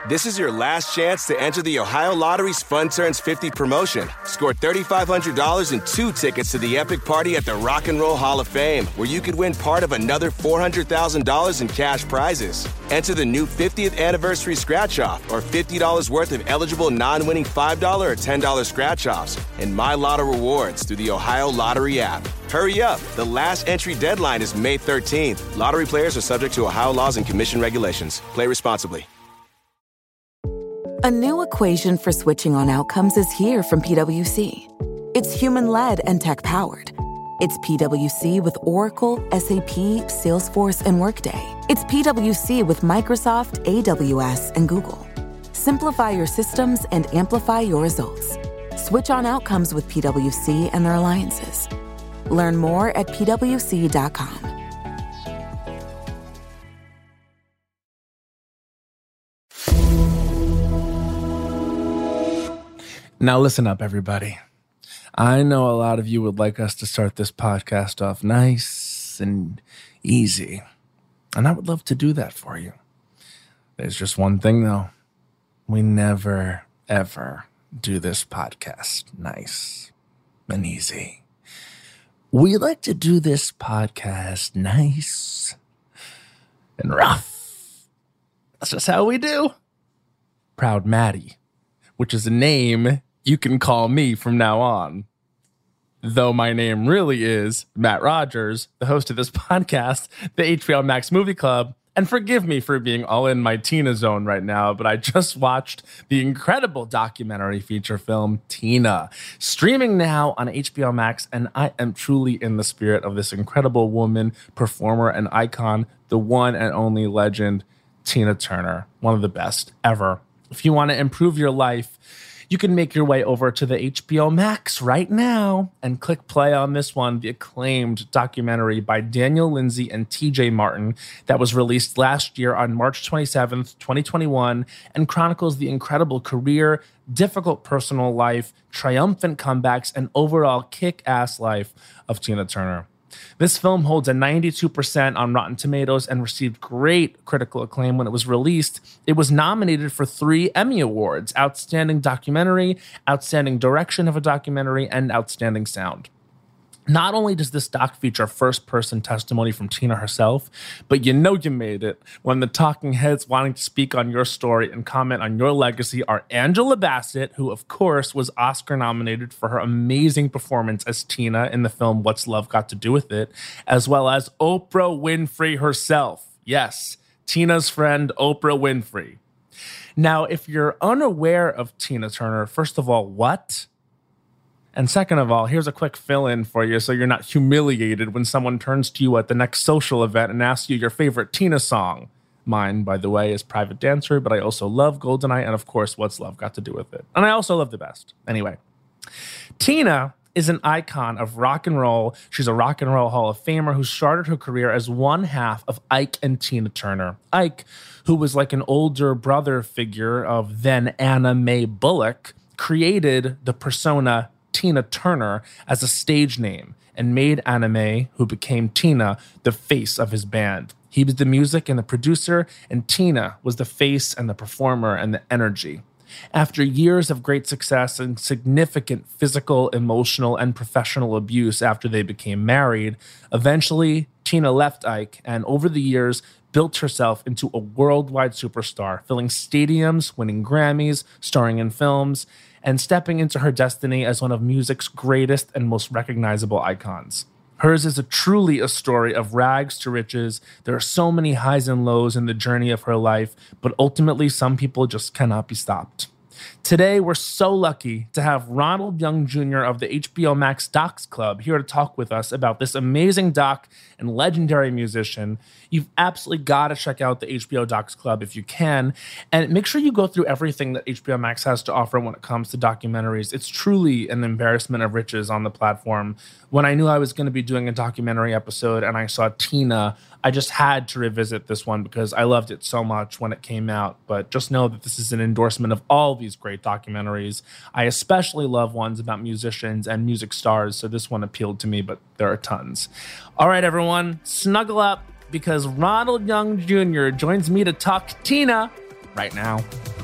This is your last chance to enter the Ohio Lottery's Fun Turns 50 promotion. Score $3,500 and 2 tickets to the epic party at the Rock and Roll Hall of Fame, where you could win part of another $400,000 in cash prizes. Enter the new 50th anniversary scratch-off or $50 worth of eligible non-winning $5 or $10 scratch-offs and My Lotto rewards through the Ohio Lottery app. Hurry up. The last entry deadline is May 13th. Lottery players are subject to Ohio laws and commission regulations. Play responsibly. A new equation for switching on outcomes is here from PwC. It's human-led and tech-powered. It's PwC with Oracle, SAP, Salesforce, and Workday. It's PwC with Microsoft, AWS, and Google. Simplify your systems and amplify your results. Switch on outcomes with PwC and their alliances. Learn more at pwc.com. Now listen up, everybody. I know a lot of you would like us to start this podcast off nice and easy, and I would love to do that for you. There's just one thing, though. We never, ever do this podcast nice and easy. We like to do this podcast nice and rough. That's just how we do. Proud Maddie, which is a name you can call me from now on. Though my name really is Matt Rogers, the host of this podcast, the HBO Max Movie Club. And forgive me for being all in my Tina zone right now, but I just watched the incredible documentary feature film Tina, streaming now on HBO Max, and I am truly in the spirit of this incredible woman, performer, and icon, the one and only legend, Tina Turner, one of the best ever. If you want to improve your life, you can make your way over to the HBO Max right now and click play on this one, the acclaimed documentary by Daniel Lindsay and TJ Martin that was released last year on March 27th, 2021, and chronicles the incredible career, difficult personal life, triumphant comebacks, and overall kick-ass life of Tina Turner. This film holds a 92% on Rotten Tomatoes and received great critical acclaim when it was released. It was nominated for 3 Emmy Awards: Outstanding Documentary, Outstanding Direction of a Documentary, and Outstanding Sound. Not only does this doc feature first-person testimony from Tina herself, but you know you made it when the talking heads wanting to speak on your story and comment on your legacy are Angela Bassett, who of course was Oscar-nominated for her amazing performance as Tina in the film What's Love Got to Do with It, as well as Oprah Winfrey herself. Yes, Tina's friend Oprah Winfrey. Now, if you're unaware of Tina Turner, first of all, what? And second of all, here's a quick fill-in for you so you're not humiliated when someone turns to you at the next social event and asks you your favorite Tina song. Mine, by the way, is Private Dancer, but I also love Goldeneye and, of course, What's Love Got to Do with It. And I also love The Best. Anyway, Tina is an icon of rock and roll. She's a Rock and Roll Hall of Famer who started her career as one half of Ike and Tina Turner. Ike, who was like an older brother figure of then Anna Mae Bullock, created the persona Tina Turner as a stage name and made Anna Mae, who became Tina, the face of his band. He was the music and the producer, and Tina was the face and the performer and the energy. After years of great success and significant physical, emotional, and professional abuse after they became married, eventually Tina left Ike and over the years built herself into a worldwide superstar, filling stadiums, winning Grammys, starring in films, and stepping into her destiny as one of music's greatest and most recognizable icons. Hers is truly a story of rags to riches. There are so many highs and lows in the journey of her life, but ultimately some people just cannot be stopped. Today, we're so lucky to have Ronald Young Jr. of the HBO Max Docs Club here to talk with us about this amazing doc and legendary musician. You've absolutely got to check out the HBO Docs Club if you can, and make sure you go through everything that HBO Max has to offer when it comes to documentaries. It's truly an embarrassment of riches on the platform. When I knew I was going to be doing a documentary episode and I saw Tina, I just had to revisit this one because I loved it so much when it came out. But just know that this is an endorsement of all these great documentaries. I especially love ones about musicians and music stars, so this one appealed to me, but there are tons. All right, everyone, snuggle up because Ronald Young Jr. joins me to talk Tina right now.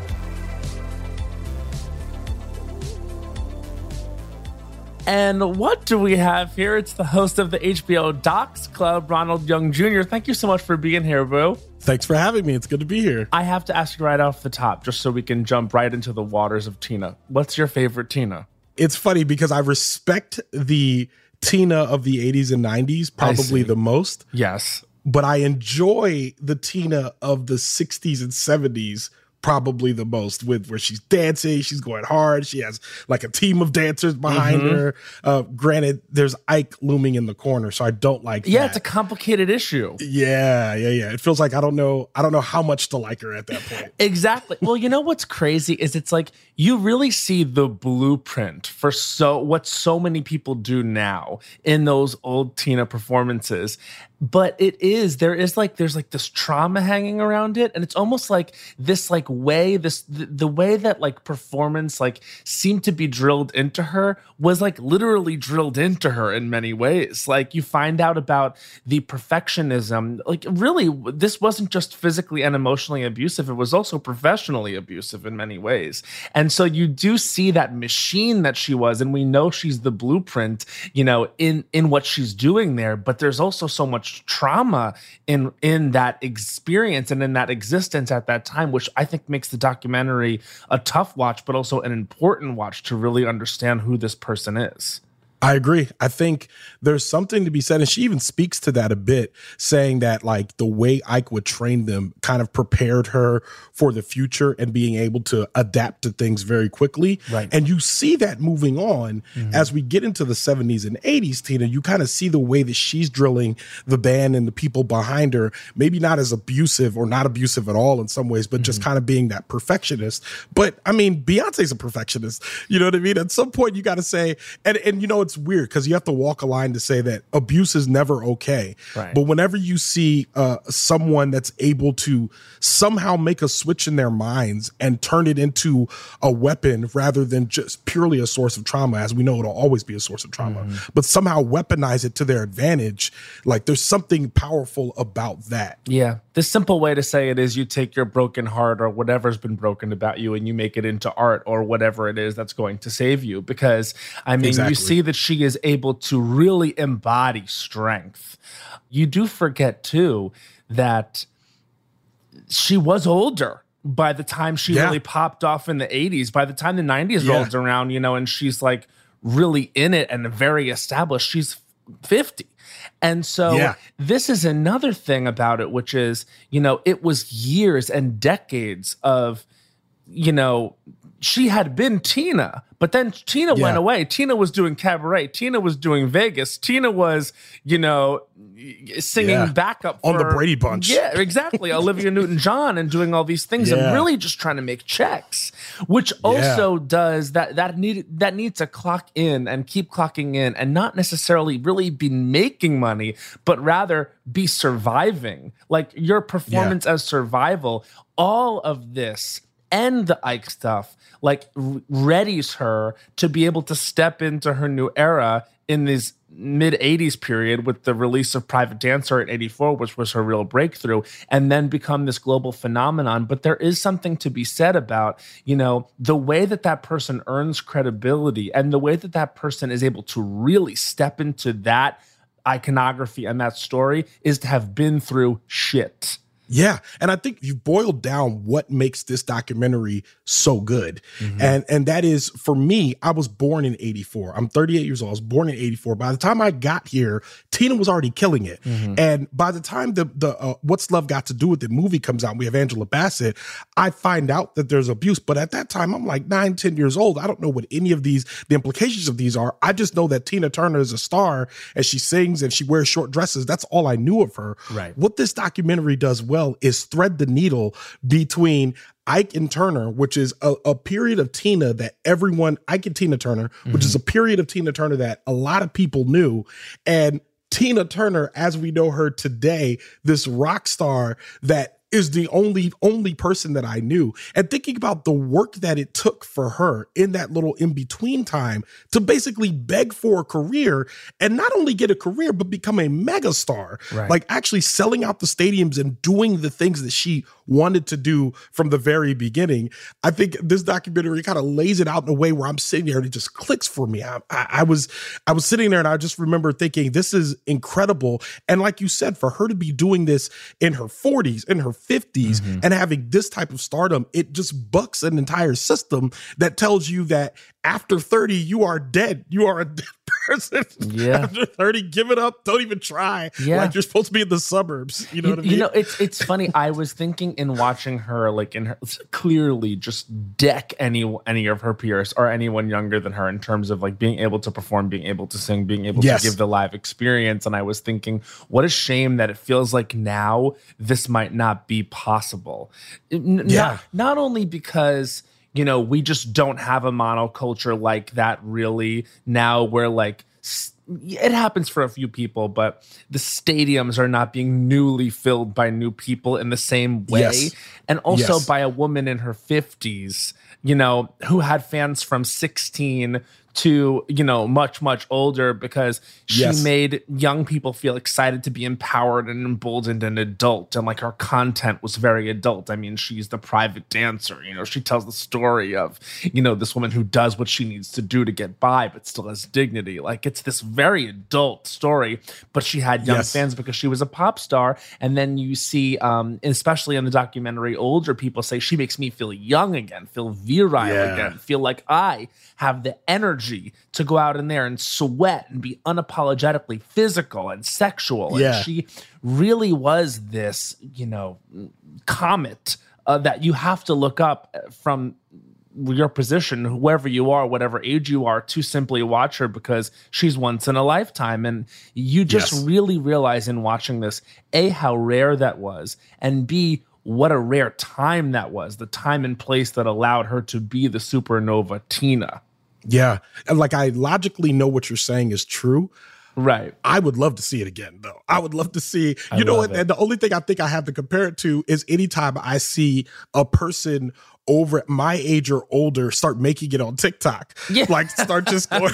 And what do we have here? It's the host of the HBO Docs Club, Ronald Young Jr. Thank you so much for being here, boo. Thanks for having me. It's good to be here. I have to ask you right off the top, just so we can jump right into the waters of Tina. What's your favorite Tina? It's funny because I respect the Tina of the 80s and 90s probably the most. Yes. But I enjoy the Tina of the 60s and 70s probably the most, with where she's dancing, she's going hard, she has like a team of dancers behind her. Granted, there's Ike looming in the corner, so I don't like that. It's a complicated issue. Yeah. It feels like I don't know how much to like her at that point. Exactly. Well, you know what's crazy is it's like you really see the blueprint for what so many people do now in those old Tina performances. But there's this trauma hanging around it, and it's almost like this way the way that like performance like seemed to be drilled into her was like literally drilled into her in many ways. Like you find out about the perfectionism. Like really, this wasn't just physically and emotionally abusive; it was also professionally abusive in many ways. And so you do see that machine that she was, and we know she's the blueprint, you know, in what she's doing there. But there's also so much trauma in that experience and in that existence at that time, which I think makes the documentary a tough watch, but also an important watch to really understand who this person is. I agree. I think there's something to be said, and she even speaks to that a bit, saying that like the way Ike would train them kind of prepared her for the future and being able to adapt to things very quickly. Right. And you see that moving on as we get into the 70s and 80s, Tina. You kind of see the way that she's drilling the band and the people behind her, maybe not as abusive or not abusive at all in some ways, but just kind of being that perfectionist. But I mean, Beyonce's a perfectionist. You know what I mean? At some point, you got to say, and you know, it's weird because you have to walk a line to say that abuse is never okay. Right. But whenever you see someone that's able to somehow make a switch in their minds and turn it into a weapon rather than just purely a source of trauma, as we know it'll always be a source of trauma, but somehow weaponize it to their advantage, like there's something powerful about that. Yeah. The simple way to say it is you take your broken heart or whatever's been broken about you and you make it into art or whatever it is that's going to save you. Because, I mean, You see that she is able to really embody strength. You do forget, too, that she was older by the time she really popped off in the 80s. By the time the 90s rolled around, you know, and she's like really in it and very established, she's 50. And so this is another thing about it, which is, you know, it was years and decades of, you know, she had been Tina, but then Tina went away. Tina was doing cabaret. Tina was doing Vegas. Tina was, you know, singing backup on the Brady Bunch. Yeah, exactly. Olivia Newton-John and doing all these things and really just trying to make checks, which also does that needs to clock in and keep clocking in and not necessarily really be making money, but rather be surviving. Like your performance as survival, all of this and the Ike stuff like readies her to be able to step into her new era in this mid-80s period with the release of Private Dancer in 84, which was her real breakthrough, and then become this global phenomenon. But there is something to be said about, you know, the way that person earns credibility and the way that person is able to really step into that iconography and that story is to have been through shit. Yeah. And I think you've boiled down what makes this documentary so good. And that is, for me, I was born in 84. I'm 38 years old. I was born in 84. By the time I got here, Tina was already killing it. And by the time the What's Love Got to Do With It movie comes out, and we have Angela Bassett, I find out that there's abuse. But at that time, I'm like 9, 10 years old. I don't know what any of the implications of these are. I just know that Tina Turner is a star and she sings and she wears short dresses. That's all I knew of her. Right. What this documentary does well is thread the needle between Ike and Turner, which is a period of Tina that Ike and Tina Turner, which is a period of Tina Turner that a lot of people knew, and Tina Turner, as we know her today, this rock star that is the only person that I knew. And thinking about the work that it took for her in that little in-between time to basically beg for a career, and not only get a career, but become a megastar, like actually selling out the stadiums and doing the things that she wanted to do from the very beginning. I think this documentary kind of lays it out in a way where I'm sitting there and it just clicks for me. I was sitting there and I just remember thinking, this is incredible. And like you said, for her to be doing this in her 40s, in her 50s, and having this type of stardom, it just bucks an entire system that tells you that after 30, you are dead. You are a dead person. Yeah. After 30, give it up. Don't even try. Yeah. Like you're supposed to be in the suburbs. You know what I mean? You know, it's funny. I was thinking in watching her, like in her, clearly just deck any of her peers or anyone younger than her in terms of like being able to perform, being able to sing, being able to give the live experience. And I was thinking, what a shame that it feels like now this might not be possible. Not only because, you know, we just don't have a monoculture like that really now, where like it happens for a few people, but the stadiums are not being newly filled by new people in the same way. And also by a woman in her 50s, you know, who had fans from 16 to, you know, much, much older, because she made young people feel excited to be empowered and emboldened and adult. And like her content was very adult. I mean, she's the private dancer, you know, she tells the story of, you know, this woman who does what she needs to do to get by, but still has dignity. Like it's this very adult story, but she had young fans because she was a pop star. And then you see, especially in the documentary, older people say, she makes me feel young again, feel virile again, feel like I have the energy to go out in there and sweat and be unapologetically physical and sexual. And she really was this, you know, comet that you have to look up from your position, whoever you are, whatever age you are, to simply watch her, because she's once in a lifetime. And you just really realize in watching this, A, how rare that was, and B, what a rare time that was, the time and place that allowed her to be the supernova Tina. Yeah. And like, I logically know what you're saying is true. Right. I would love to see it again, though. I would love to see, you know what? And the only thing I think I have to compare it to is anytime I see a person over at my age or older start making it on TikTok. Yeah. Like start just going.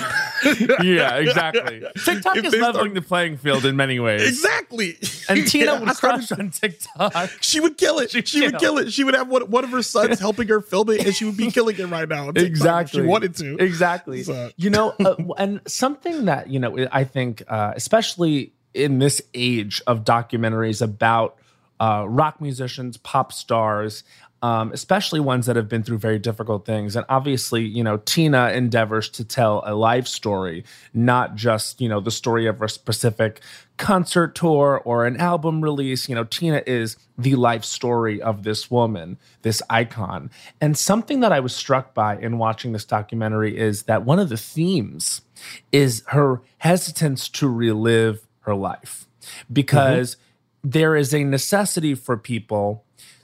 Yeah, exactly. TikTok is leveling the playing field in many ways. Exactly. And Tina would crush on TikTok. She would kill it. She would kill it. She would have one of her sons helping her film it, and she would be killing it right now on TikTok exactly. if she wanted to. Exactly. So. You know, and something that, you know, I think, especially in this age of documentaries about rock musicians, pop stars, especially ones that have been through very difficult things. And obviously, you know, Tina endeavors to tell a life story, not just, you know, the story of a specific concert tour or an album release. You know, Tina is the life story of this woman, this icon. And something that I was struck by in watching this documentary is that one of the themes is her hesitance to relive her life, because there is a necessity for people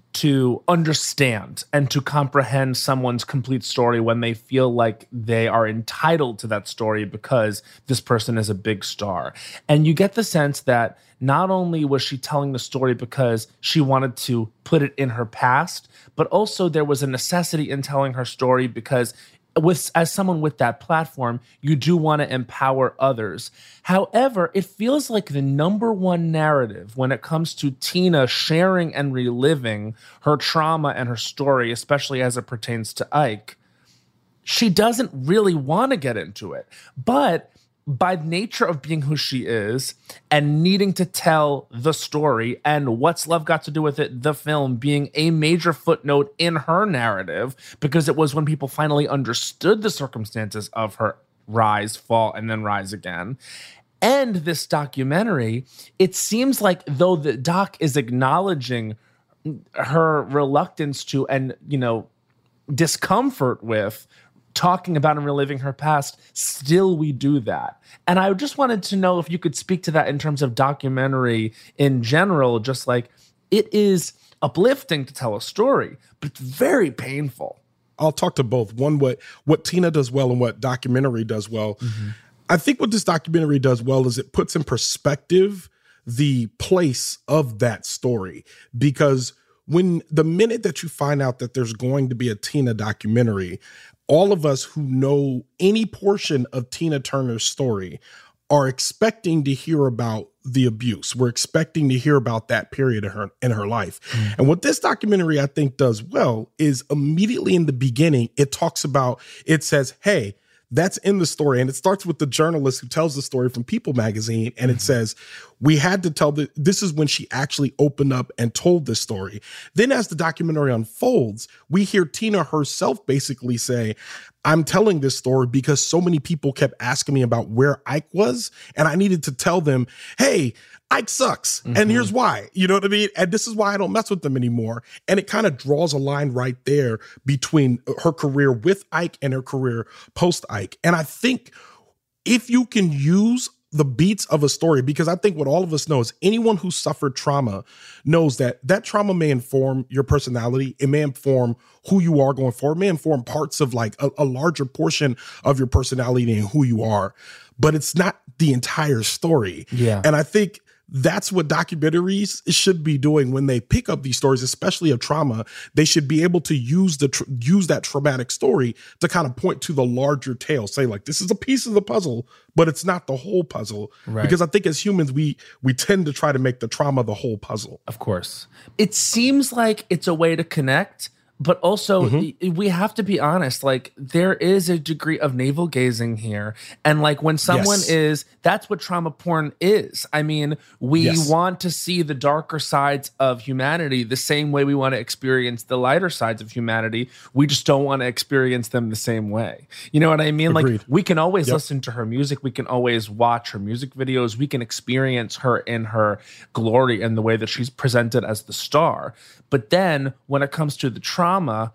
to understand and to comprehend someone's complete story when they feel like they are entitled to that story because this person is a big star. And you get the sense that not only was she telling the story because she wanted to put it in her past, but also there was a necessity in telling her story because as someone with that platform, you do want to empower others. However, it feels like the number one narrative when it comes to Tina sharing and reliving her trauma and her story, especially as it pertains to Ike, she doesn't really want to get into it. But by nature of being who she is and needing to tell the story, and What's Love Got to Do with It, the film, being a major footnote in her narrative, because it was when people finally understood the circumstances of her rise, fall, and then rise again. And this documentary, it seems like though the doc is acknowledging her reluctance to, and, you know, discomfort with talking about and reliving her past, still we do that. And I just wanted to know if you could speak to that in terms of documentary in general, just like it is uplifting to tell a story, but it's very painful. I'll talk to both. One, what Tina does well and what documentary does well. I think what this documentary does well is it puts in perspective the place of that story, because when the minute that you find out that there's going to be a Tina documentary, all of us who know any portion of Tina Turner's story are expecting to hear about the abuse. We're expecting to hear about that period in her life. And what this documentary, I think, does well is immediately in the beginning, it says, hey, that's in the story. And it starts with the journalist who tells the story from People magazine. And it says, we had to tell this is when she actually opened up and told this story. Then as the documentary unfolds, we hear Tina herself basically say, I'm telling this story because so many people kept asking me about where Ike was. And I needed to tell them, hey, Ike sucks. And here's why. You know what I mean? And this is why I don't mess with them anymore. And it kind of draws a line right there between her career with Ike and her career post Ike. And I think if you can use the beats of a story, because I think what all of us know is anyone who suffered trauma knows that that trauma may inform your personality. It may inform who you are going forward. It may inform parts of like a larger portion of your personality and who you are, but it's not the entire story. Yeah. And I think that's what documentaries should be doing when they pick up these stories, especially of trauma. They should be able to use use that traumatic story to kind of point to the larger tale, say like, this is a piece of the puzzle, but it's not the whole puzzle. Right. Because I think as humans, we tend to try to make the trauma the whole puzzle. Of course. It seems like it's a way to connect, but also we have to be honest, like there is a degree of navel gazing here. And like when someone that's what trauma porn is. I mean, we want to see the darker sides of humanity the same way we want to experience the lighter sides of humanity. We just don't want to experience them the same way. You know what I mean? Agreed. Like we can always listen to her music. We can always watch her music videos. We can experience her in her glory and the way that she's presented as the star. But then when it comes to the trauma,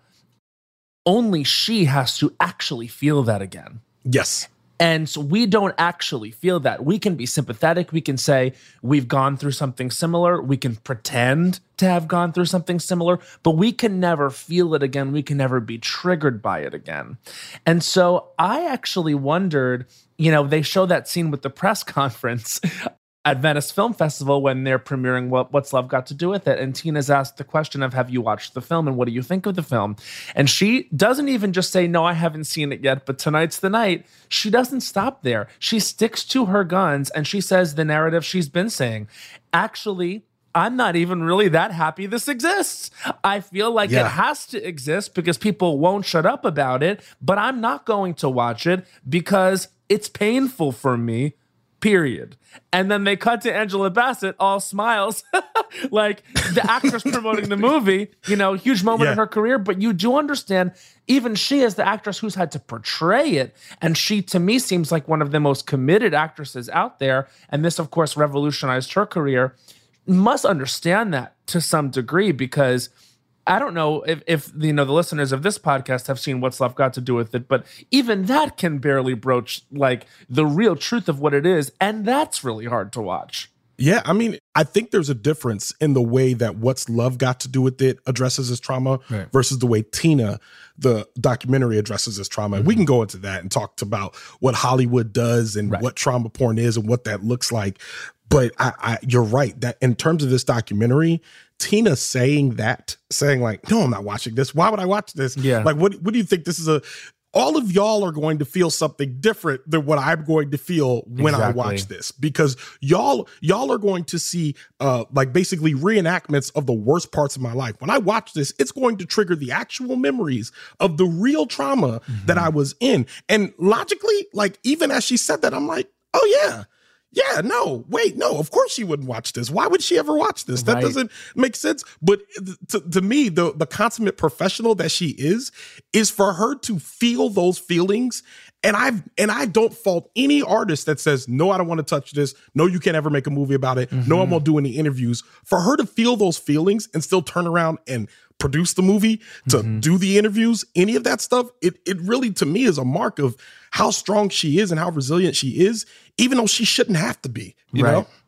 only she has to actually feel that again. Yes. And so we don't actually feel that. We can be sympathetic. We can say we've gone through something similar. We can pretend to have gone through something similar, but we can never feel it again. We can never be triggered by it again. And so I actually wondered, you know, they show that scene with the press conference at Venice Film Festival when they're premiering What's Love Got to Do With It? And Tina's asked the question of, have you watched the film and what do you think of the film? And she doesn't even just say, no, I haven't seen it yet, but tonight's the night. She doesn't stop there. She sticks to her guns and she says the narrative she's been saying. Actually, I'm not even really that happy this exists. I feel like it has to exist because people won't shut up about it, but I'm not going to watch it because it's painful for me. Period. And then they cut to Angela Bassett, all smiles, like the actress promoting the movie, you know, huge moment in her career. But you do understand, even she as the actress who's had to portray it, and she, to me, seems like one of the most committed actresses out there. And this, of course, revolutionized her career. Must understand that to some degree, because I don't know if you know the listeners of this podcast have seen What's Love Got to Do With It, but even that can barely broach like the real truth of what it is, and that's really hard to watch. Yeah, I mean, I think there's a difference in the way that What's Love Got to Do With It addresses his trauma versus the way Tina, the documentary, addresses his trauma. And we can go into that and talk about what Hollywood does and what trauma porn is and what that looks like. But you're right that in terms of this documentary, Tina saying like, no, I'm not watching this. Why would I watch this? Yeah. Like, what do you think this is all of y'all are going to feel something different than what I'm going to feel when I watch this, because y'all are going to see like basically reenactments of the worst parts of my life. When I watch this, it's going to trigger the actual memories of the real trauma that I was in. And logically, like even as she said that, I'm like, oh yeah. Yeah, no, wait, no, of course she wouldn't watch this. Why would she ever watch this? That doesn't make sense. But to me, the consummate professional that she is for her to feel those feelings. And I don't fault any artist that says, no, I don't want to touch this. No, you can't ever make a movie about it. No, I won't do any interviews. For her to feel those feelings and still turn around and produce the movie, to do the interviews, any of that stuff, it really, to me, is a mark of how strong she is and how resilient she is, even though she shouldn't have to be, you know?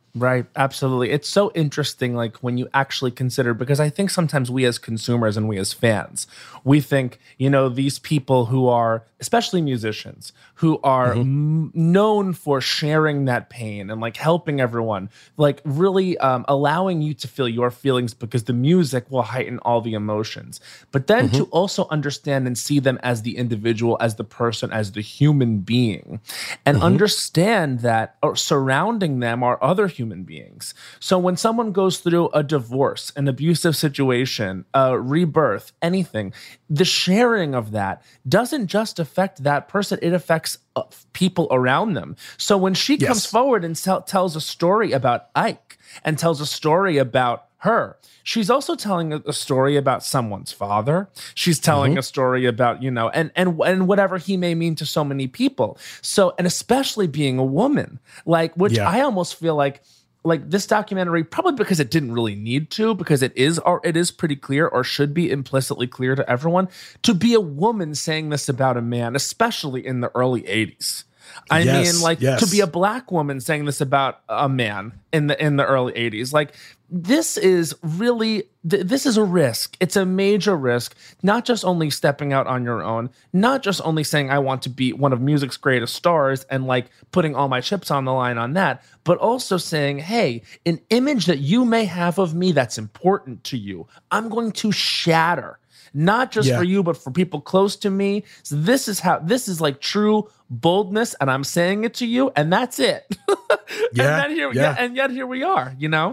Right. Absolutely. It's so interesting, like when you actually consider, because I think sometimes we as consumers and we as fans, we think, these people who are, especially musicians, who are known for sharing that pain and like helping everyone, like really allowing you to feel your feelings because the music will heighten all the emotions. But then to also understand and see them as the individual, as the person, as the human being, and understand that surrounding them are other human beings. So when someone goes through a divorce, an abusive situation, a rebirth, anything, the sharing of that doesn't just affect that person, it affects people around them. So when she comes forward and tells a story about Ike and tells a story about her, she's also telling a story about someone's father. She's telling a story about, and whatever he may mean to so many people. So, and especially being a woman, which I almost feel like this documentary, probably because it didn't really need to, because it is pretty clear, or should be implicitly clear to everyone, to be a woman saying this about a man, especially in the early 80s. I mean, to be a black woman saying this about a man in the early 80s, this is really, this is a risk. It's a major risk, not just only stepping out on your own, not just only saying I want to be one of music's greatest stars and putting all my chips on the line on that, but also saying, hey, an image that you may have of me that's important to you, I'm going to shatter. Not just for you, but for people close to me. So this is like true boldness, and I'm saying it to you, and that's it. And yet here we are,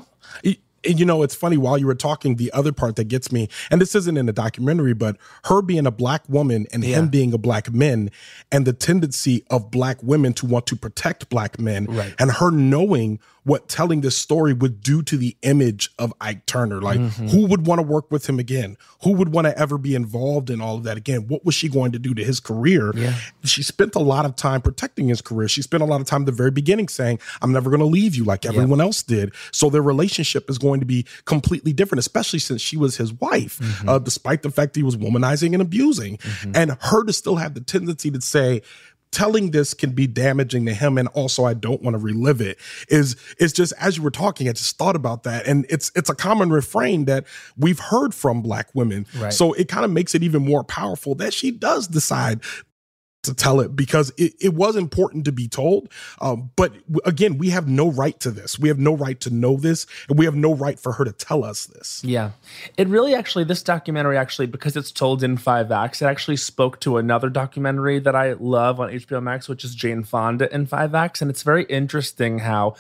It's funny, while you were talking, the other part that gets me, and this isn't in the documentary, but her being a black woman and him being a black man, and the tendency of black women to want to protect black men, and her knowing what telling this story would do to the image of Ike Turner. Who would want to work with him again? Who would want to ever be involved in all of that again? What was she going to do to his career? She spent a lot of time protecting his career. She spent a lot of time at the very beginning saying, I'm never going to leave you like everyone else did. So their relationship is going to be completely different, especially since she was his wife, despite the fact that he was womanizing and abusing. And her to still have the tendency to say, telling this can be damaging to him, and also I don't want to relive it, is just, as you were talking, I just thought about that. And it's a common refrain that we've heard from black women. So it kind of makes it even more powerful that she does decide to tell it, because it was important to be told. But again, we have no right to this. We have no right to know this, and we have no right for her to tell us this. Yeah. It really this documentary because it's told in 5 acts, it actually spoke to another documentary that I love on HBO Max, which is Jane Fonda in 5 acts. And it's very interesting how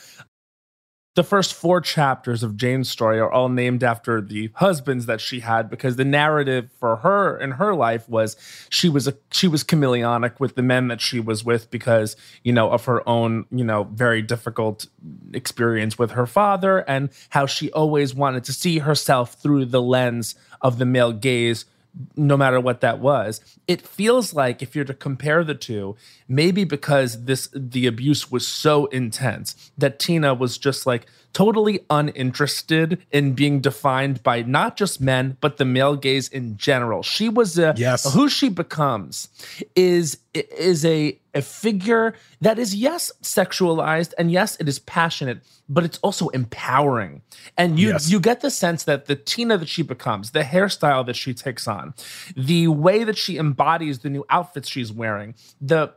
the first 4 chapters of Jane's story are all named after the husbands that she had, because the narrative for her in her life was she was chameleonic with the men that she was with because, of her own, very difficult experience with her father, and how she always wanted to see herself through the lens of the male gaze, no matter what that was. It feels like, if you're to compare the two, maybe because the abuse was so intense that Tina was just totally uninterested in being defined by not just men, but the male gaze in general. She was who she becomes is a figure that is, yes, sexualized, and yes, it is passionate, but it's also empowering. And you get the sense that the Tina that she becomes, the hairstyle that she takes on, the way that she embodies the new outfits she's wearing, the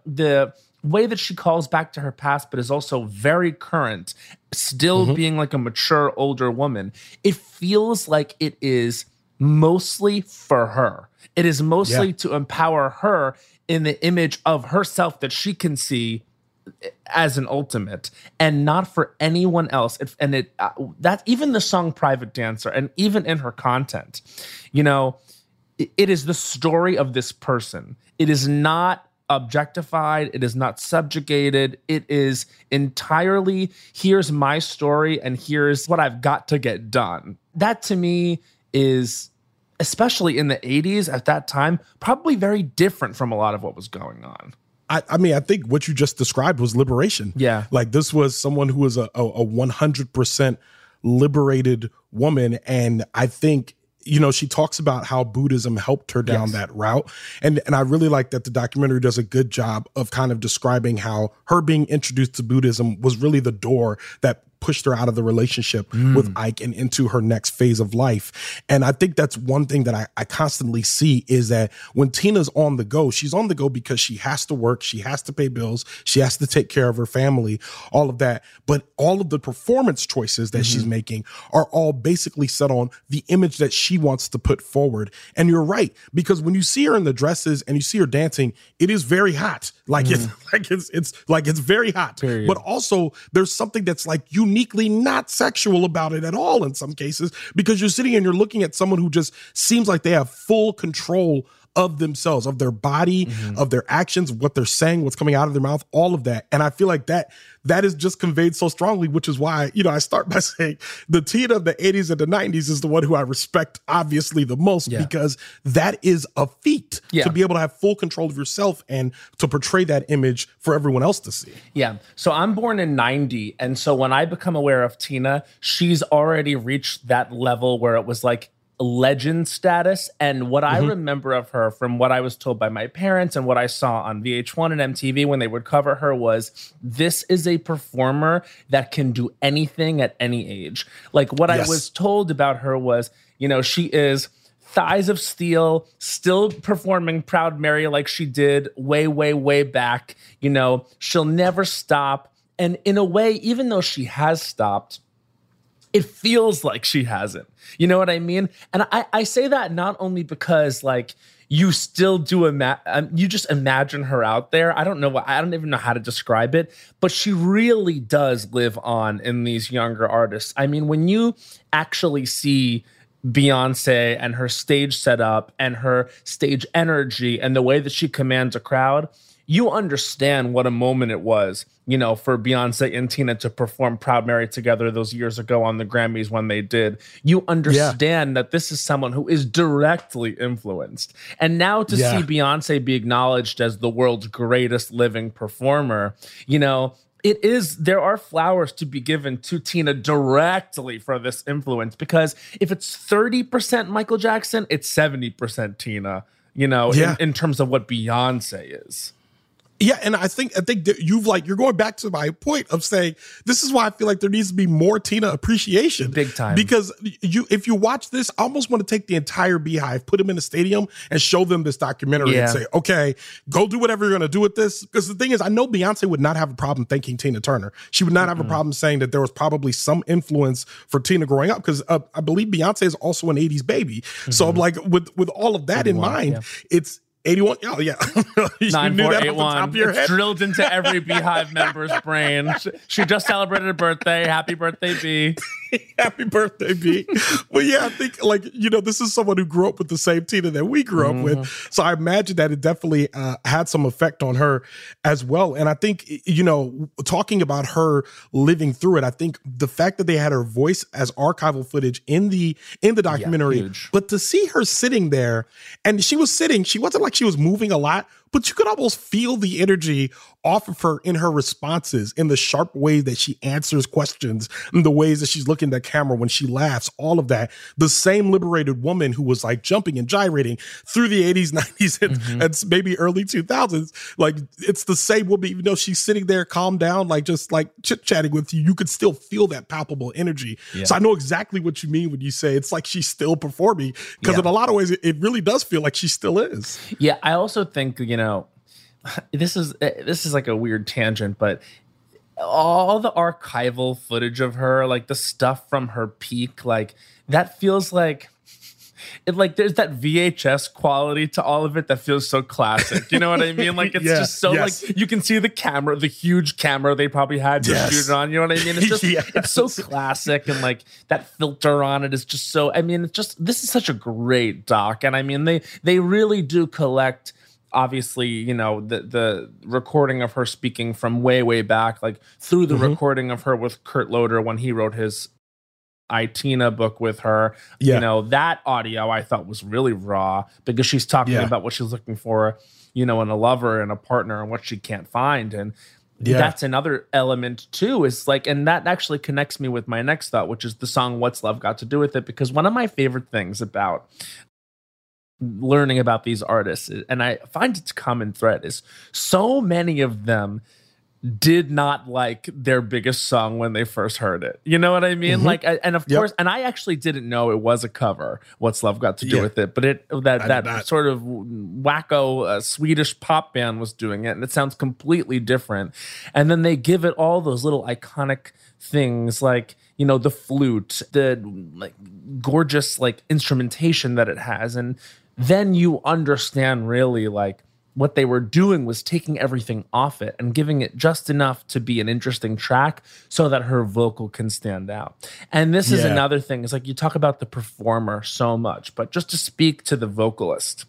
way that she calls back to her past, but is also very current, still being a mature, older woman. It feels like it is mostly for her. It is mostly to empower her in the image of herself that she can see as an ultimate, and not for anyone else. That even the song Private Dancer, and even in her content, it is the story of this person. It is not objectified. It is not subjugated. It is entirely, here's my story and here's what I've got to get done. That to me is, especially in the 80s at that time, probably very different from a lot of what was going on. I mean, I think what you just described was liberation. Yeah. This was someone who was a 100% liberated woman. And I think, she talks about how Buddhism helped her down that route. And I really like that the documentary does a good job of kind of describing how her being introduced to Buddhism was really the door that pushed her out of the relationship with Ike and into her next phase of life. And I think that's one thing that I constantly see is that when Tina's on the go, she's on the go because she has to work, she has to pay bills, she has to take care of her family, all of that. But all of the performance choices that she's making are all basically set on the image that she wants to put forward. And you're right, because when you see her in the dresses and you see her dancing, it is very hot. Like it's very hot. Period. But also there's something that's like uniquely not sexual about it at all in some cases, because you're sitting and you're looking at someone who just seems like they have full control of themselves, of their body, of their actions, what they're saying, what's coming out of their mouth, all of that. And I feel like that is just conveyed so strongly, which is why, I start by saying the Tina of the 80s and the 90s is the one who I respect obviously the most, because that is a feat to be able to have full control of yourself and to portray that image for everyone else to see. Yeah. So I'm born in 90. And so when I become aware of Tina, she's already reached that level where it was like legend status. And what I remember of her from what I was told by my parents and what I saw on VH1 and MTV when they would cover her was, this is a performer that can do anything at any age. Like what I was told about her was, she is thighs of steel, still performing Proud Mary like she did way, way, way back. She'll never stop. And in a way, even though she has stopped, it feels like she hasn't. You know what I mean? And I say that not only because like you still do you just imagine her out there. I don't even know how to describe it, but she really does live on in these younger artists. I mean, when you actually see Beyonce and her stage setup and her stage energy and the way that she commands a crowd, you understand what a moment it was, for Beyonce and Tina to perform Proud Mary together those years ago on the Grammys when they did. You understand that this is someone who is directly influenced. And now to see Beyonce be acknowledged as the world's greatest living performer, there are flowers to be given to Tina directly for this influence, because if it's 30% Michael Jackson, it's 70% Tina, in terms of what Beyonce is. Yeah, and I think that you're going back to my point of saying this is why I feel like there needs to be more Tina appreciation, big time. Because if you watch this, I almost want to take the entire Beehive, put them in a stadium, and show them this documentary and say, okay, go do whatever you're going to do with this. Because the thing is, I know Beyonce would not have a problem thanking Tina Turner. She would not have a problem saying that there was probably some influence for Tina growing up, because I believe Beyonce is also an 80s baby. So I'm like, with all of that in mind, it's 81. Oh, yeah. You 9481. It's drilled into every Beehive member's brain. She just celebrated her birthday. Happy birthday, B. Happy birthday, B. Well, yeah, I think this is someone who grew up with the same Tina that we grew up with. So I imagine that it definitely had some effect on her as well. And I think, talking about her living through it, I think the fact that they had her voice as archival footage in the documentary, but to see her sitting there, and she wasn't like she was moving a lot, but you could almost feel the energy off of her in her responses, in the sharp way that she answers questions, and the ways that she's looking at the camera when she laughs, all of that. The same liberated woman who was like jumping and gyrating through the 80s, 90s, and maybe early 2000s. Like, it's the same woman, even though she's sitting there calm down, like just like chit-chatting with you, you could still feel that palpable energy. Yeah. So I know exactly what you mean when you say it's like she's still performing, because in a lot of ways, it really does feel like she still is. Yeah, I also think, this is like a weird tangent, but all the archival footage of her, like the stuff from her peak, like that feels like there's that VHS quality to all of it that feels so classic. You know what I mean? Like it's just so like you can see the camera, the huge camera they probably had to shoot it on. You know what I mean? It's just it's so classic, and like that filter on it is just so. I mean, this is such a great doc, and I mean they really do collect. Obviously, the recording of her speaking from way, way back, like through the recording of her with Kurt Loder when he wrote his Tina book with her. That audio I thought was really raw, because she's talking about what she's looking for, in a lover and a partner, and what she can't find. And that's another element too, is like, and that actually connects me with my next thought, which is the song What's Love Got to Do with It? Because one of my favorite things about learning about these artists, and I find it's a common thread, is so many of them did not like their biggest song when they first heard it. You know what I mean? Like, and of course, and I actually didn't know it was a cover. What's Love Got to Do with It? But that sort of wacko Swedish pop band was doing it, and it sounds completely different. And then they give it all those little iconic things, like, you know, the flute, the like gorgeous like instrumentation that it has, and then you understand really like what they were doing was taking everything off it and giving it just enough to be an interesting track so that her vocal can stand out. And this is another thing. It's like you talk about the performer so much, but just to speak to the vocalist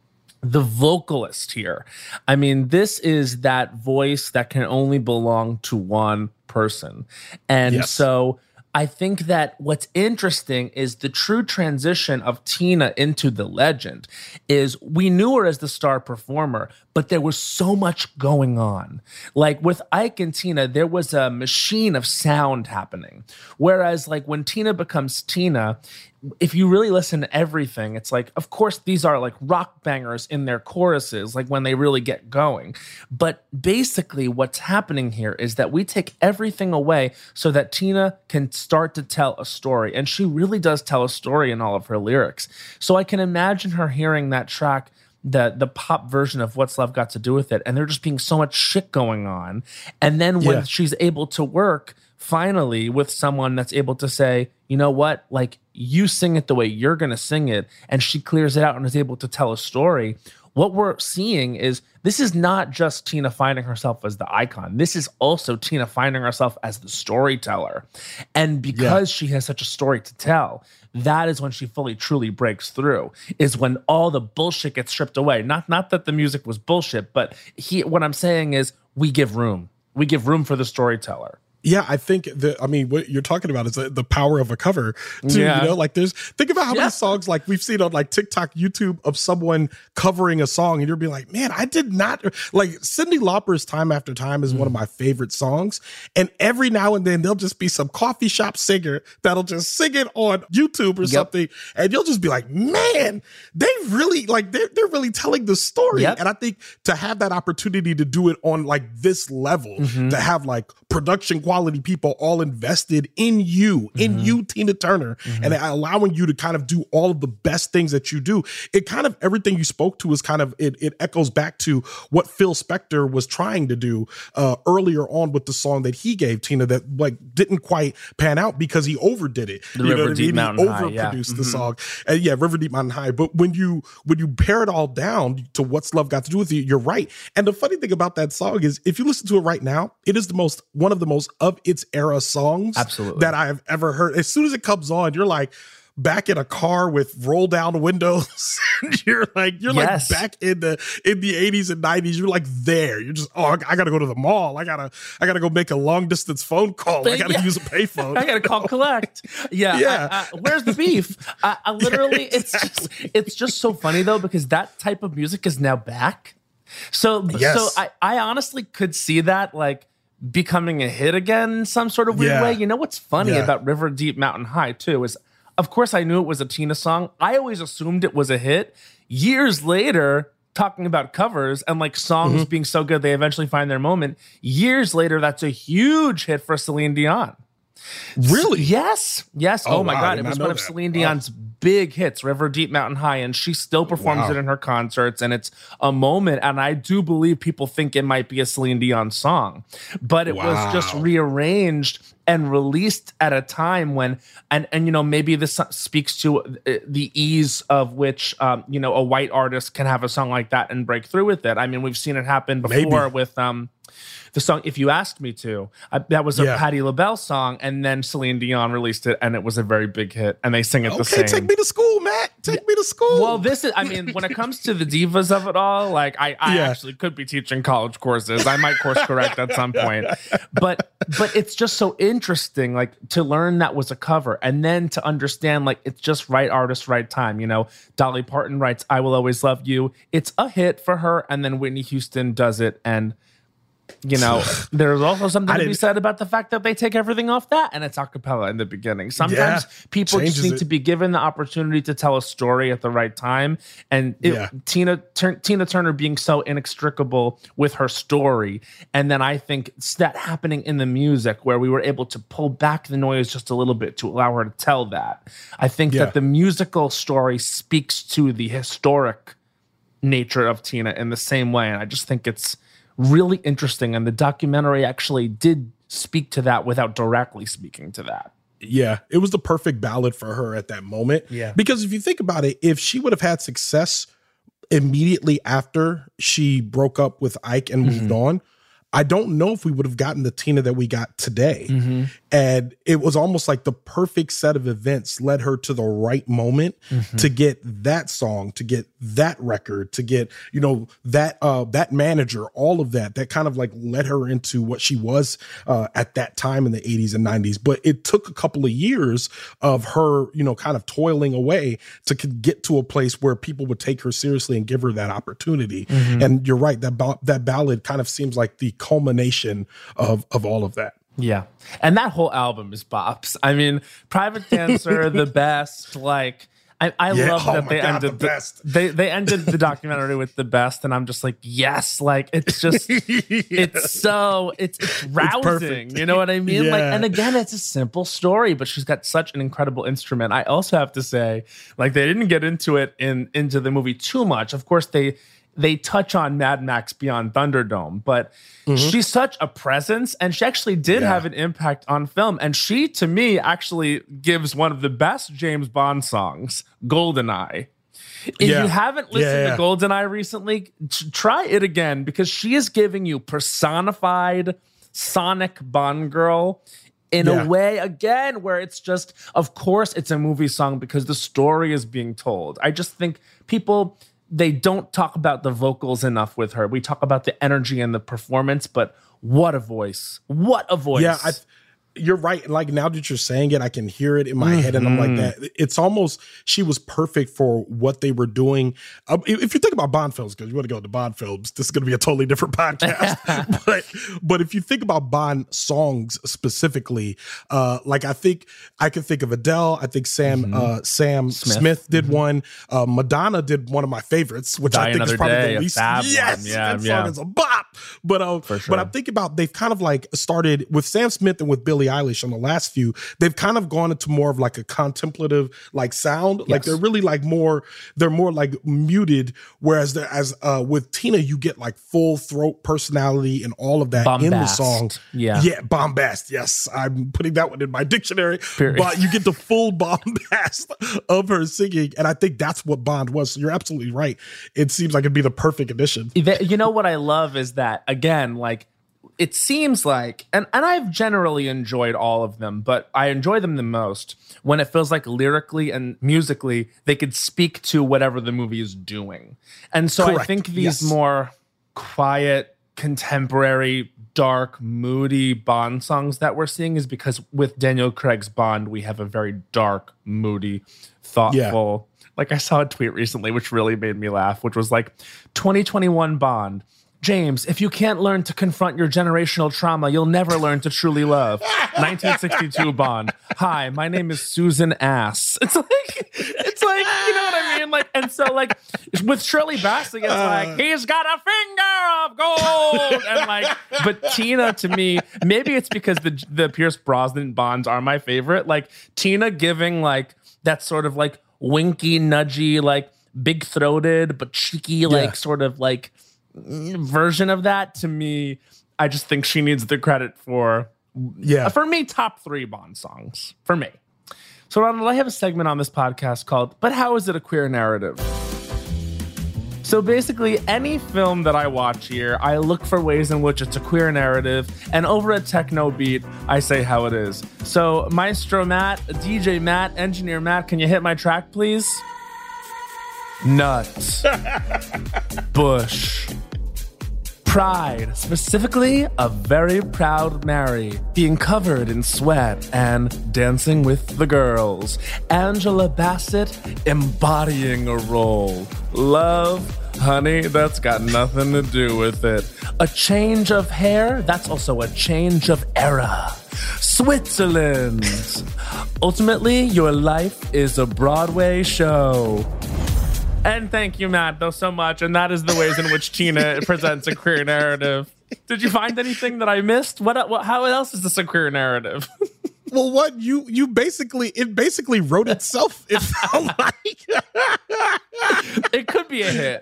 here, I mean, this is that voice that can only belong to one person. And so I think that what's interesting is the true transition of Tina into the legend is we knew her as the star performer, but there was so much going on. Like with Ike and Tina, there was a machine of sound happening. Whereas like when Tina becomes Tina, if you really listen to everything, it's like, of course, these are like rock bangers in their choruses, like when they really get going. But basically what's happening here is that we take everything away so that Tina can start to tell a story. And she really does tell a story in all of her lyrics. So I can imagine her hearing that track, the pop version of What's Love Got to Do with It, and there just being so much shit going on. And then when she's able to work finally with someone that's able to say, you know what, like you sing it the way you're going to sing it, and she clears it out and is able to tell a story. What we're seeing is this is not just Tina finding herself as the icon. This is also Tina finding herself as the storyteller. And because she has such a story to tell, that is when she fully, truly breaks through, is when all the bullshit gets stripped away. Not that the music was bullshit, but what I'm saying is we give room. We give room for the storyteller. Yeah, I think what you're talking about is the power of a cover too. You know, like think about how many songs like we've seen on like TikTok, YouTube of someone covering a song, and you'll be like, man, I did not like Cyndi Lauper's Time After Time is one of my favorite songs. And every now and then there'll just be some coffee shop singer that'll just sing it on YouTube or something. And you'll just be like, man, they really like, they're really telling the story. And I think to have that opportunity to do it on like this level, to have like production quality people all invested in you, Tina Turner, and allowing you to kind of do all of the best things that you do. It kind of, everything you spoke to is kind of, it echoes back to what Phil Spector was trying to do earlier on with the song that he gave Tina that like didn't quite pan out because he overdid it. The River Deep Mountain High, he overproduced the song. And River Deep Mountain High. But when you pare it all down to What's Love Got to Do with It, you're right. And the funny thing about that song is if you listen to it right now, it is one of the most of its era songs that I have ever heard. As soon as it comes on, you're like back in a car with roll down windows. you're like back in the 80s and 90s. You're like there. You're just, I gotta go to the mall. I gotta go make a long distance phone call. I gotta use a payphone. I gotta call collect. Where's the beef? I literally, it's just so funny though, because that type of music is now back. So I honestly could see that like becoming a hit again in some sort of weird way. You know what's funny about River Deep Mountain High too is, of course, I knew it was a Tina song. I always assumed it was a hit. Years later, talking about covers and like songs being so good they eventually find their moment. Years later, that's a huge hit for Celine Dion. Really? Yes. Oh my God. It was one of Celine Dion's big hits, River Deep Mountain High, and she still performs it in her concerts, and it's a moment, and I do believe people think it might be a Celine Dion song, but it was just rearranged and released at a time when, and you know, maybe this speaks to the ease of which, you know, a white artist can have a song like that and break through with it. I mean, we've seen it happen before with the song If You Asked Me To. That was a Patti LaBelle song, and then Celine Dion released it, and it was a very big hit, and they sing it the same. Okay, take me to school, Matt. Take me to school. Well, this is, I mean, when it comes to the divas of it all, like, I actually could be teaching college courses. I might course correct at some point. But it's just so interesting, like, to learn that was a cover, and then to understand, like, it's just right artist, right time. You know, Dolly Parton writes I Will Always Love You. It's a hit for her, and then Whitney Houston does it, and You know, there's also something to be said about the fact that they take everything off that and it's a cappella in the beginning. Sometimes people just need to be given the opportunity to tell a story at the right time. And Tina Turner being so inextricable with her story. And then I think it's that happening in the music where we were able to pull back the noise just a little bit to allow her to tell that. I think that the musical story speaks to the historic nature of Tina in the same way. And I just think it's really interesting, and the documentary actually did speak to that without directly speaking to that. Yeah, it was the perfect ballad for her at that moment. Yeah. Because if you think about it, if she would have had success immediately after she broke up with Ike and moved on, I don't know if we would have gotten the Tina that we got today. And it was almost like the perfect set of events led her to the right moment to get that song, to get that record, to get, you know, that manager, all of that kind of like led her into what she was at that time in the 80s and 90s. But it took a couple of years of her, you know, kind of toiling away to get to a place where people would take her seriously and give her that opportunity. And you're right, that ballad kind of seems like the culmination of all of that. Yeah. And that whole album is bops. I mean, Private Dancer, the best, like I love that they ended they ended the documentary with the best, and I'm just like, yes, like it's just it's rousing. It's you know what I mean? Like, and again, it's a simple story, but she's got such an incredible instrument. I also have to say, like, they didn't get into it into the movie too much. Of course, they touch on Mad Max Beyond Thunderdome, but she's such a presence, and she actually did have an impact on film. And she, to me, actually gives one of the best James Bond songs, GoldenEye. If you haven't listened to GoldenEye recently, try it again, because she is giving you personified Sonic Bond girl in a way, again, where it's just, of course, it's a movie song because the story is being told. I just think people, they don't talk about the vocals enough with her. We talk about the energy and the performance, but what a voice. What a voice. Yeah, you're right. Like, now that you're saying it, I can hear it in my head, and I'm like, that. It's almost, she was perfect for what they were doing. If you think about Bond films, because you want to go to Bond films, this is going to be a totally different podcast. but if you think about Bond songs specifically, like I can think of Adele. I think Sam Smith did one. Madonna did one of my favorites, which I think is probably the least. That song is a bop. But I'm thinking about, they've kind of like started with Sam Smith and with Billie Eilish on the last few, they've kind of gone into more of like a contemplative like sound. Like they're really like they're more like muted. Whereas with Tina, you get like full throat personality and all of that in the song. Yeah, bombast. Yes, I'm putting that one in my dictionary. Period. But you get the full bombast of her singing, and I think that's what Bond was. So you're absolutely right. It seems like it'd be the perfect addition. You know what I love is that, again, like, it seems like, and I've generally enjoyed all of them, but I enjoy them the most when it feels like lyrically and musically they could speak to whatever the movie is doing. And so I think these more quiet, contemporary, dark, moody Bond songs that we're seeing is because with Daniel Craig's Bond, we have a very dark, moody, thoughtful. Like, I saw a tweet recently which really made me laugh, which was like, 2021 Bond. James, if you can't learn to confront your generational trauma, you'll never learn to truly love. 1962 Bond. Hi, my name is Susan Ass. It's like, you know what I mean? Like, and so like with Shirley Bassey, it's like, he's got a finger of gold. And like, but Tina, to me, maybe it's because the Pierce Brosnan Bonds are my favorite. Like, Tina giving like that sort of like winky, nudgy, like big throated, but cheeky, like sort of like version of that, to me, I just think she needs the credit for me, top 3 Bond songs for me. So Ronald, I have a segment on this podcast called But How Is It a Queer Narrative? So basically, any film that I watch here, I look for ways in which it's a queer narrative, and over at Techno Beat, I say how it is. So Maestro Matt, DJ Matt, Engineer Matt, can you hit my track, please? Nuts. Bush. Pride, specifically a very proud Mary, being covered in sweat and dancing with the girls. Angela Bassett embodying a role. Love, Honey, that's got nothing to do with it. A change of hair, that's also a change of era. Switzerland. Ultimately, your life is a Broadway show. And thank you, Matt, though, so much. And that is the ways in which Tina presents a queer narrative. Did you find anything that I missed? How else is this a queer narrative? Well, what you basically wrote itself. It felt like it could be a hit.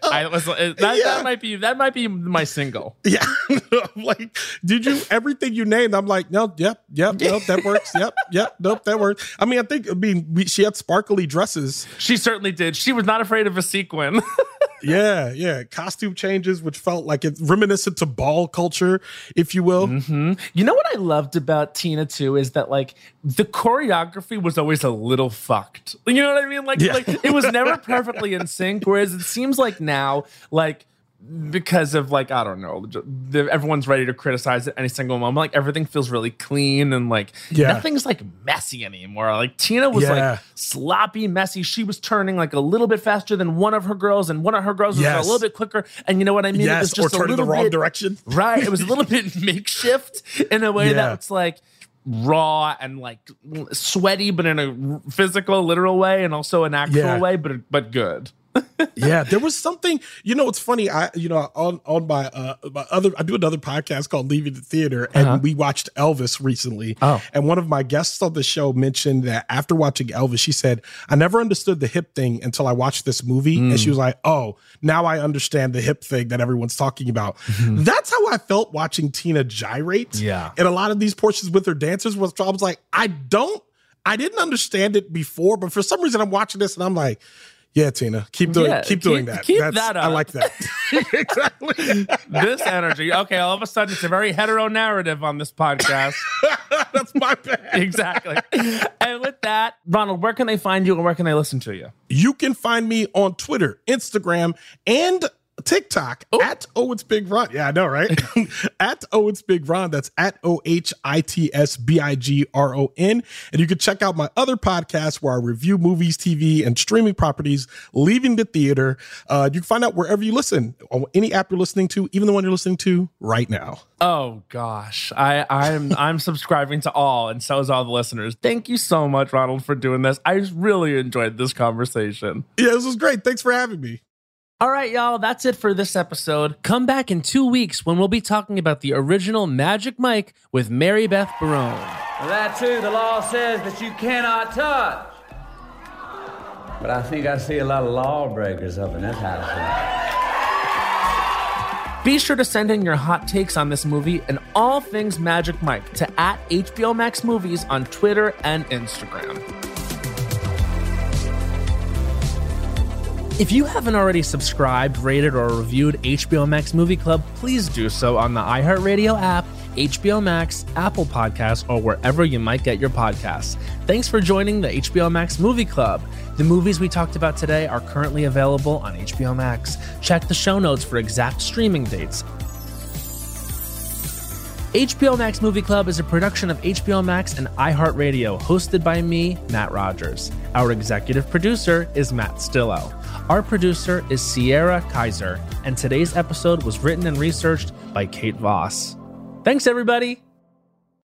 That might be my single. Yeah, like did you everything you named? I'm like, no, yep, nope, that works. Yep, nope, that works. I mean, she had sparkly dresses. She certainly did. She was not afraid of a sequin. Yeah. Costume changes, which felt like it's reminiscent to ball culture, if you will. Mm-hmm. You know what I loved about Tina too is that like the choreography was always a little fucked. You know what I mean? Like it was never perfectly in sync. Whereas it seems like now, like because of like, I don't know, everyone's ready to criticize it any single moment. Like everything feels really clean and like nothing's like messy anymore. Like Tina was like sloppy, messy. She was turning like a little bit faster than one of her girls, and one of her girls was a little bit quicker. And you know what I mean? Yes, it was just or turning the wrong direction. Right. It was a little bit makeshift in a way that's like raw and like sweaty, but in a physical, literal way, and also an actual way, but good. Yeah, there was something, it's funny. On my I do another podcast called Leaving the Theater, and we watched Elvis recently. And one of my guests on the show mentioned that after watching Elvis, she said, I never understood the hip thing until I watched this movie. And she was like, oh, now I understand the hip thing that everyone's talking about. That's how I felt watching Tina gyrate. Yeah. And a lot of these portions with her dancers was, I was like, I didn't understand it before, but for some reason I'm watching this and I'm like, yeah, Tina, keep doing that. Keep that up. I like that. Exactly. This energy. Okay, all of a sudden it's a very hetero narrative on this podcast. That's my bad. Exactly. And with that, Ronald, where can they find you and where can they listen to you? You can find me on Twitter, Instagram, and TikTok at Owens Big Ron. Yeah, I know, right? At Owens Big Ron. That's at OHITSBIGRON. And you can check out my other podcasts where I review movies, TV, and streaming properties, Leaving the Theater. You can find out wherever you listen, on any app you're listening to, even the one you're listening to right now. Oh gosh, I'm subscribing to all, and so is all the listeners. Thank you so much, Ronald, for doing this. I really enjoyed this conversation. Yeah, this was great. Thanks for having me. All right, y'all, that's it for this episode. Come back in 2 weeks when we'll be talking about the original Magic Mike with Mary Beth Barone. Well, that too, the law says that you cannot touch. But I think I see a lot of lawbreakers up in this house. Be sure to send in your hot takes on this movie and all things Magic Mike to @HBO Max Movies on Twitter and Instagram. If you haven't already subscribed, rated, or reviewed HBO Max Movie Club, please do so on the iHeartRadio app, HBO Max, Apple Podcasts, or wherever you might get your podcasts. Thanks for joining the HBO Max Movie Club. The movies we talked about today are currently available on HBO Max. Check the show notes for exact streaming dates. HBO Max Movie Club is a production of HBO Max and iHeartRadio, hosted by me, Matt Rogers. Our executive producer is Matt Stillo. Our producer is Sierra Kaiser, and today's episode was written and researched by Kate Voss. Thanks, everybody!